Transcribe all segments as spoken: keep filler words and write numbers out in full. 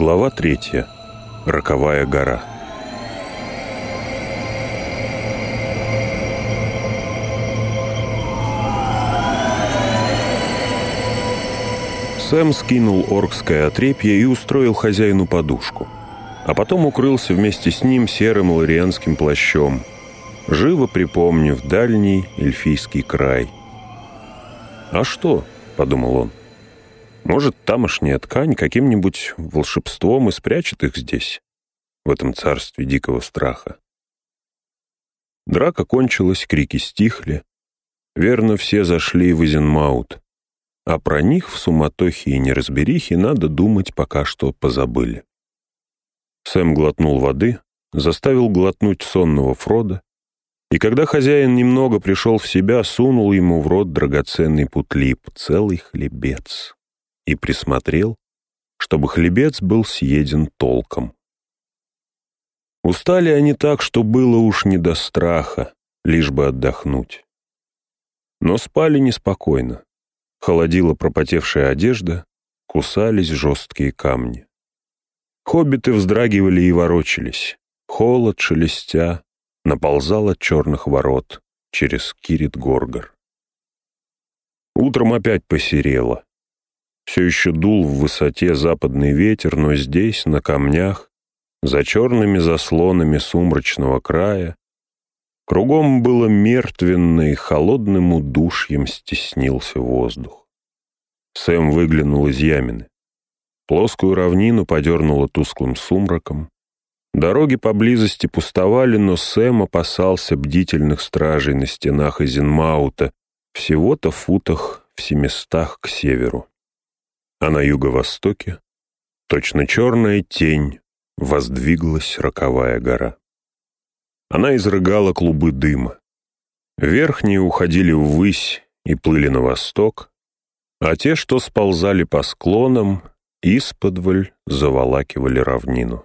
Глава третья. Роковая гора. Сэм скинул оркское отрепье и устроил хозяину подушку, а потом укрылся вместе с ним серым лорианским плащом, живо припомнив дальний эльфийский край. «А что?» — подумал он. «Может, тамошняя ткань каким-нибудь волшебством и спрячет их здесь, в этом царстве дикого страха?» Драка кончилась, крики стихли. Верно, все зашли в Изенмаут, а про них в суматохе и неразберихе, надо думать, пока что позабыли. Сэм глотнул воды, заставил глотнуть сонного Фрода, и когда хозяин немного пришел в себя, сунул ему в рот драгоценный путлип, целый хлебец, и присмотрел, чтобы хлебец был съеден толком. Устали они так, что было уж не до страха, лишь бы отдохнуть. Но спали неспокойно. Холодила пропотевшая одежда, кусались жесткие камни. Хоббиты вздрагивали и ворочались. Холод, шелестя, наползал от черных ворот через Кирит-Горгор. Утром опять посерело. Все еще дул в высоте западный ветер, но здесь, на камнях, за черными заслонами сумрачного края, кругом было мертвенно, и холодным удушьем стеснился воздух. Сэм выглянул из ямины. Плоскую равнину подернуло тусклым сумраком. Дороги поблизости пустовали, но Сэм опасался бдительных стражей на стенах Изенмаута, всего-то в футах в семистах к северу. А на юго-востоке, точно черная тень, воздвиглась роковая гора. Она изрыгала клубы дыма. Верхние уходили ввысь и плыли на восток, а те, что сползали по склонам, исподволь заволакивали равнину.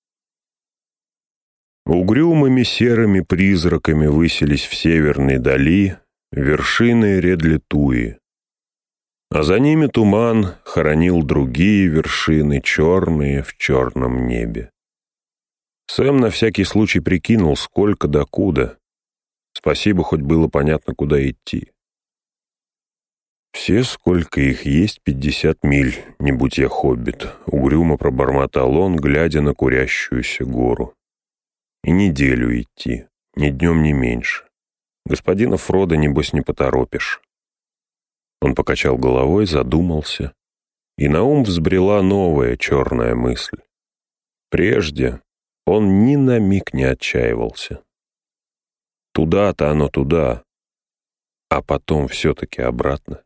Угрюмыми серыми призраками высились в северной дали вершины Редлитуи, а за ними туман хоронил другие вершины, черные в черном небе. Сэм на всякий случай прикинул, сколько докуда. Спасибо, хоть было понятно, куда идти. «Все, сколько их есть, пятьдесят миль, не будь я хоббит», — угрюмо пробормотал он, глядя на курящуюся гору. «И неделю идти, ни днем, ни меньше. Господина Фрода, небось, не поторопишь». Он покачал головой, задумался, и на ум взбрела новая черная мысль. Прежде он ни на миг не отчаивался. Туда-то оно туда, а потом все-таки обратно.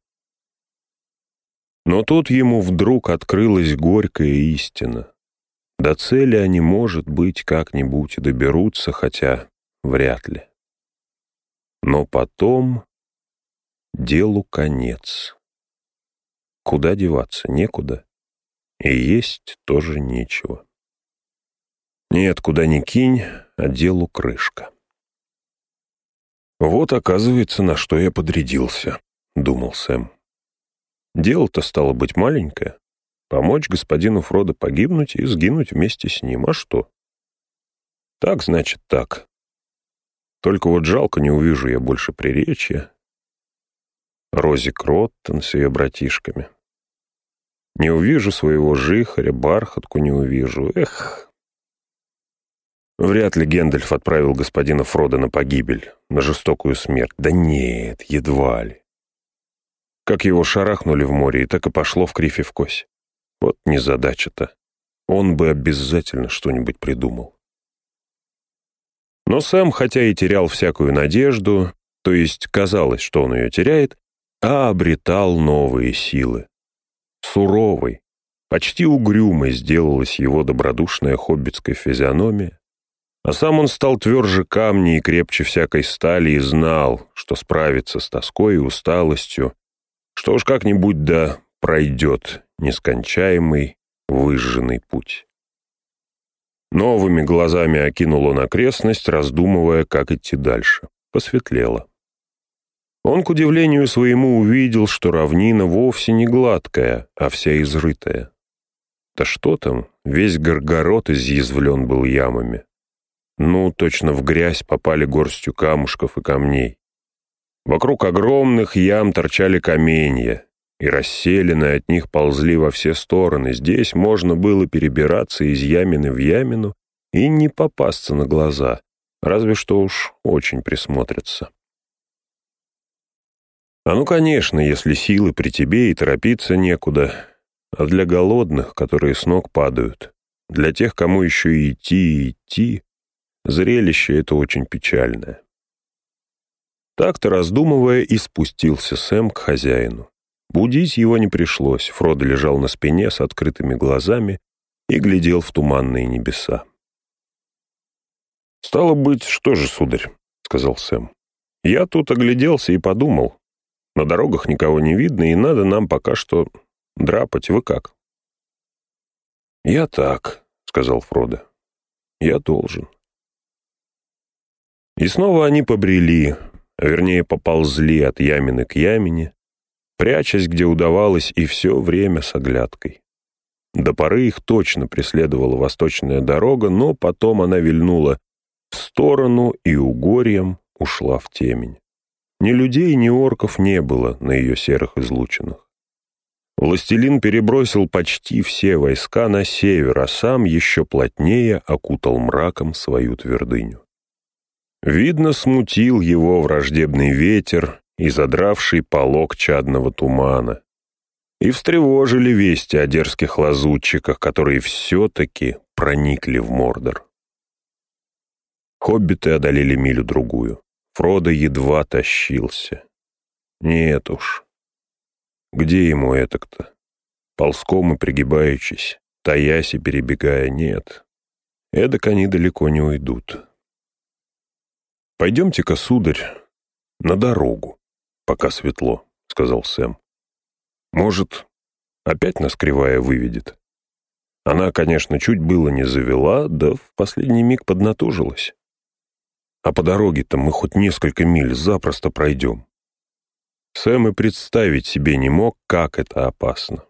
Но тут ему вдруг открылась горькая истина. До цели они, может быть, как-нибудь и доберутся, хотя вряд ли. Но потом делу конец. Куда деваться? Некуда. И есть тоже нечего. Нет, куда ни кинь, а делу крышка. «Вот, оказывается, на что я подрядился», — думал Сэм. «Дело-то стало быть маленькое. Помочь господину Фродо погибнуть и сгинуть вместе с ним. А что? Так, значит, так. Только вот жалко, не увижу я больше приречья. Рози Кроттон с ее братишками. Не увижу своего жихаря, бархатку не увижу. Эх!» Вряд ли Гэндальф отправил господина Фродо на погибель, на жестокую смерть. Да нет, едва ли. Как его шарахнули в море, и так и пошло в кривь и в кось. Вот незадача-то. Он бы обязательно что-нибудь придумал. Но Сэм, хотя и терял всякую надежду, то есть казалось, что он ее теряет, а обретал новые силы. Суровой, почти угрюмой сделалась его добродушная хоббитская физиономия, а сам он стал тверже камня и крепче всякой стали и знал, что справится с тоской и усталостью, что уж как-нибудь да пройдет нескончаемый выжженный путь. Новыми глазами окинул он окрестность, раздумывая, как идти дальше. Посветлело. Он, к удивлению своему, увидел, что равнина вовсе не гладкая, а вся изрытая. Да что там, весь горгород изъязвлен был ямами. Ну, точно в грязь попали горстью камушков и камней. Вокруг огромных ям торчали каменья, и расселенные от них ползли во все стороны. Здесь можно было перебираться из ямины в ямину и не попасться на глаза, разве что уж очень присмотрятся. А ну, конечно, если силы при тебе и торопиться некуда, а для голодных, которые с ног падают, для тех, кому еще и идти и идти, зрелище это очень печальное. Так-то, раздумывая, и спустился Сэм к хозяину. Будить его не пришлось. Фродо лежал на спине с открытыми глазами и глядел в туманные небеса. «Стало быть, что же, сударь?» — сказал Сэм. «Я тут огляделся и подумал. На дорогах никого не видно, и надо нам пока что драпать. Вы как?» «Я так», — сказал Фродо. «Я должен». И снова они побрели, а вернее поползли от ямины к ямине, прячась, где удавалось, и все время с оглядкой. До поры их точно преследовала восточная дорога, но потом она вильнула в сторону и угорьем ушла в темень. Ни людей, ни орков не было на ее серых излучинах. Властелин перебросил почти все войска на север, а сам еще плотнее окутал мраком свою твердыню. Видно, смутил его враждебный ветер и задравший полог чадного тумана. И встревожили вести о дерзких лазутчиках, которые все-таки проникли в Мордор. Хоббиты одолели милю-другую. Фродо едва тащился. Нет уж. Где ему этак-то? Ползком и пригибаючись, таясь и перебегая, нет. Эдак они далеко не уйдут. «Пойдемте-ка, сударь, на дорогу, пока светло», — сказал Сэм. «Может, опять нас кривая выведет? Она, конечно, чуть было не завела, да в последний миг поднатужилась. А по дороге-то мы хоть несколько миль запросто пройдем». Сэм и представить себе не мог, как это опасно.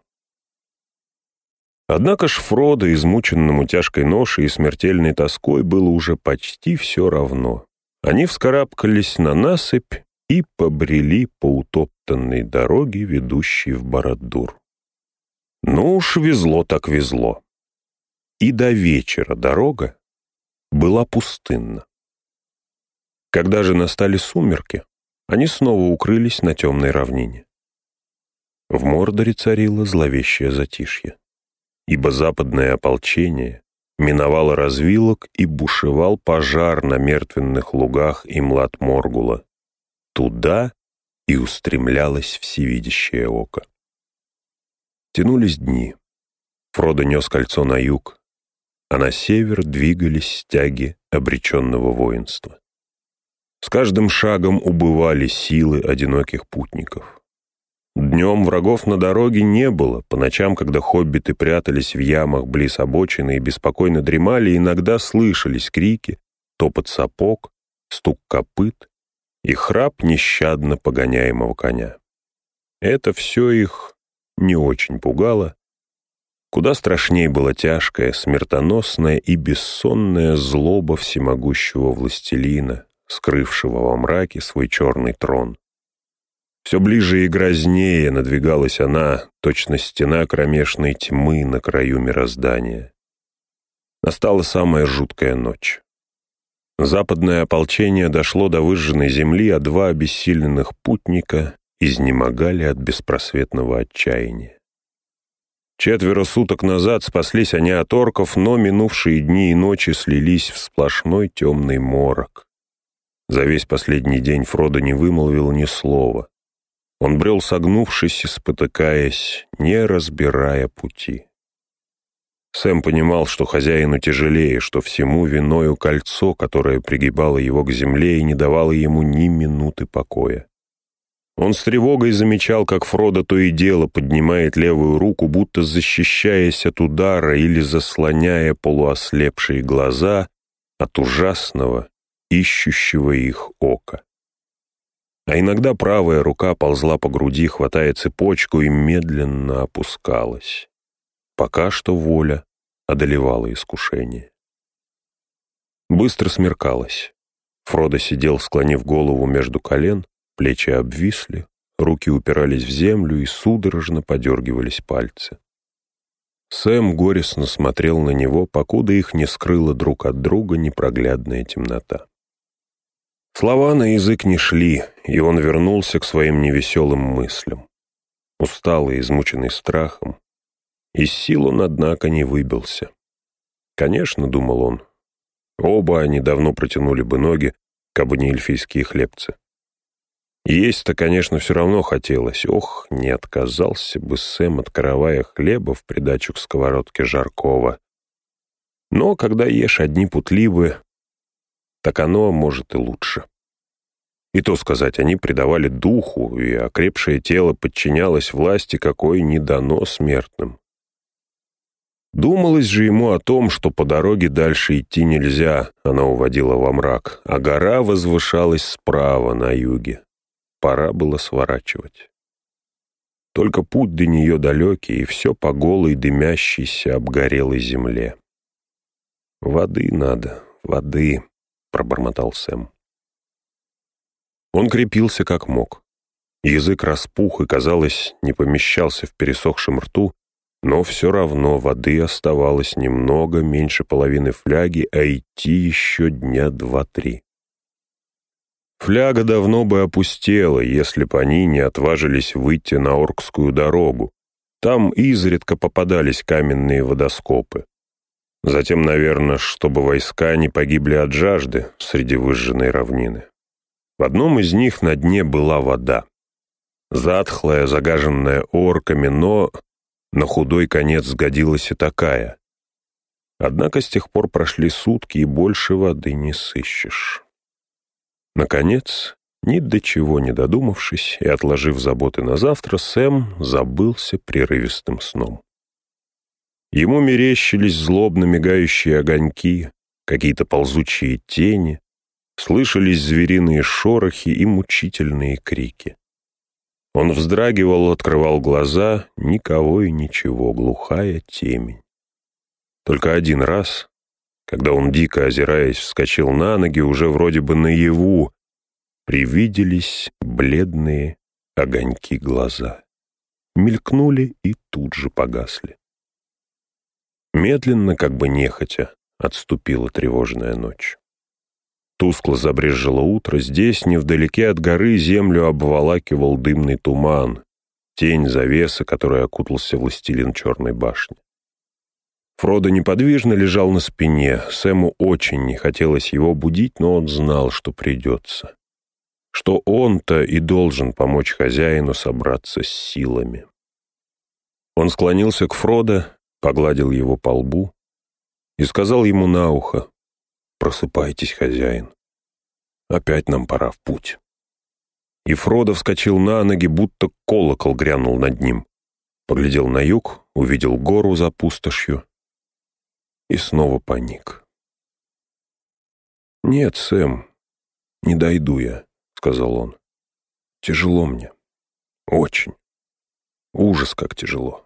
Однако ж Фродо, измученному тяжкой ношей и смертельной тоской, было уже почти все равно. Они вскарабкались на насыпь и побрели по утоптанной дороге, ведущей в Барад-дûр. Ну уж везло так везло. И до вечера дорога была пустынна. Когда же настали сумерки, они снова укрылись на темной равнине. В Мордоре царило зловещее затишье, ибо западное ополчение миновало развилок и бушевал пожар на мертвенных лугах и млад Моргула. Туда и устремлялось всевидящее око. Тянулись дни. Фродо нес кольцо на юг, а на север двигались стяги обреченного воинства. С каждым шагом убывали силы одиноких путников. Днем врагов на дороге не было, по ночам, когда хоббиты прятались в ямах близ обочины и беспокойно дремали, иногда слышались крики, топот сапог, стук копыт и храп нещадно погоняемого коня. Это все их не очень пугало. Куда страшней была тяжкая, смертоносная и бессонная злоба всемогущего властелина, скрывшего во мраке свой черный трон. Все ближе и грознее надвигалась она, точно стена кромешной тьмы на краю мироздания. Настала самая жуткая ночь. Западное ополчение дошло до выжженной земли, а два обессиленных путника изнемогали от беспросветного отчаяния. Четверо суток назад спаслись они от орков, но минувшие дни и ночи слились в сплошной темный морок. За весь последний день Фродо не вымолвил ни слова. Он брел согнувшись и спотыкаясь, не разбирая пути. Сэм понимал, что хозяину тяжелее, что всему виною кольцо, которое пригибало его к земле и не давало ему ни минуты покоя. Он с тревогой замечал, как Фродо то и дело поднимает левую руку, будто защищаясь от удара или заслоняя полуослепшие глаза от ужасного, ищущего их ока. А иногда правая рука ползла по груди, хватая цепочку, и медленно опускалась. Пока что воля одолевала искушение. Быстро смеркалось. Фродо сидел, склонив голову между колен, плечи обвисли, руки упирались в землю и судорожно подергивались пальцы. Сэм горестно смотрел на него, покуда их не скрыла друг от друга непроглядная темнота. Слова на язык не шли, и он вернулся к своим невеселым мыслям. Усталый, измученный страхом, из сил он, однако, не выбился. Конечно, думал он, оба они давно протянули бы ноги, кабы не эльфийские хлебцы. Есть-то, конечно, все равно хотелось. Ох, не отказался бы Сэм от каравая хлеба в придачу к сковородке жаркого. Но когда ешь одни путливы, так оно, может, и лучше. И то сказать, они придавали духу, и окрепшее тело подчинялось власти, какой не дано смертным. Думалось же ему о том, что по дороге дальше идти нельзя, она уводила во мрак, а гора возвышалась справа, на юге. Пора было сворачивать. Только путь до нее далекий, и все по голой дымящейся обгорелой земле. «Воды надо, воды», — пробормотал Сэм. Он крепился как мог. Язык распух и, казалось, не помещался в пересохшем рту, но все равно воды оставалось немного, меньше половины фляги, а идти еще дня два-три. Фляга давно бы опустела, если бы они не отважились выйти на Оркскую дорогу. Там изредка попадались каменные водоскопы. Затем, наверное, чтобы войска не погибли от жажды среди выжженной равнины. В одном из них на дне была вода. Затхлая, загаженная орками, но на худой конец сгодилась и такая. Однако с тех пор прошли сутки, и больше воды не сыщешь. Наконец, ни до чего не додумавшись и отложив заботы на завтра, Сэм забылся прерывистым сном. Ему мерещились злобно мигающие огоньки, какие-то ползучие тени, слышались звериные шорохи и мучительные крики. Он вздрагивал, открывал глаза, никого и ничего, глухая темень. Только один раз, когда он, дико озираясь, вскочил на ноги, уже вроде бы наяву, привиделись бледные огоньки глаза. Мелькнули и тут же погасли. Медленно, как бы нехотя, отступила тревожная ночь. Тускло забрезжило утро, здесь, невдалеке от горы, землю обволакивал дымный туман, тень завесы, которой окутался властелин Черной башни. Фродо неподвижно лежал на спине. Сэму очень не хотелось его будить, но он знал, что придется. Что он-то и должен помочь хозяину собраться с силами. Он склонился к Фродо, погладил его по лбу и сказал ему на ухо: «Просыпайтесь, хозяин. Опять нам пора в путь». И Фродо вскочил на ноги, будто колокол грянул над ним. Поглядел на юг, увидел гору за пустошью и снова паник. «Нет, Сэм, не дойду я», — сказал он. «Тяжело мне. Очень. Ужас, как тяжело».